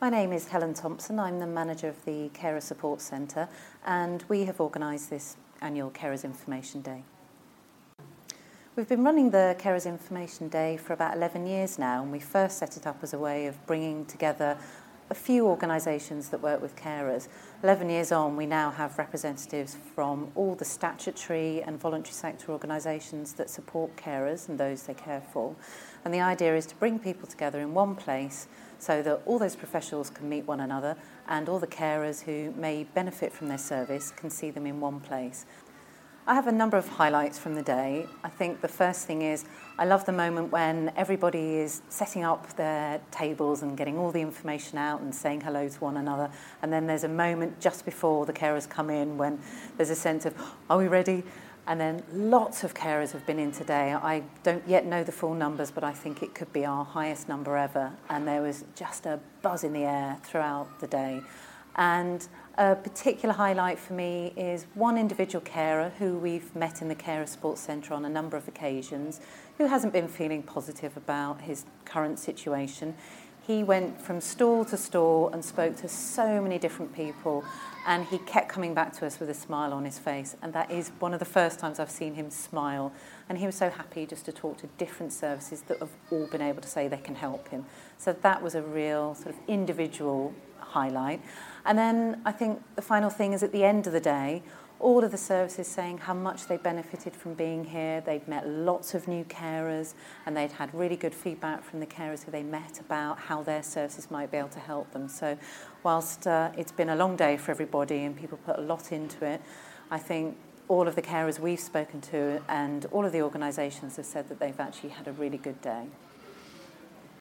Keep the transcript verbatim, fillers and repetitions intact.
My name is Helen Thompson. I'm the manager of the Carer Support Centre, and we have organised this annual Carers Information Day. We've been running the Carers Information Day for about eleven years now, and we first set it up as a way of bringing together a few organisations that work with carers. eleven years on, we now have representatives from all the statutory and voluntary sector organisations that support carers and those they care for. And the idea is to bring people together in one place so that all those professionals can meet one another and all the carers who may benefit from their service can see them in one place. I have a number of highlights from the day. I think the first thing is I love the moment when everybody is setting up their tables and getting all the information out and saying hello to one another. And then there's a moment just before the carers come in when there's a sense of, are we ready? And then lots of carers have been in today. I don't yet know the full numbers, but I think it could be our highest number ever. And there was just a buzz in the air throughout the day. And a particular highlight for me is one individual carer who we've met in the Carer Support Centre on a number of occasions, who hasn't been feeling positive about his current situation. He went from stall to stall and spoke to so many different people, and he kept coming back to us with a smile on his face, and that is one of the first times I've seen him smile. And he was so happy just to talk to different services that have all been able to say they can help him. So that was a real sort of individual highlight. And then I think the final thing is at the end of the day, all of the services saying how much they benefited from being here. They'd met lots of new carers and they'd had really good feedback from the carers who they met about how their services might be able to help them. So whilst uh, it's been a long day for everybody and people put a lot into it, I think all of the carers we've spoken to and all of the organisations have said that they've actually had a really good day.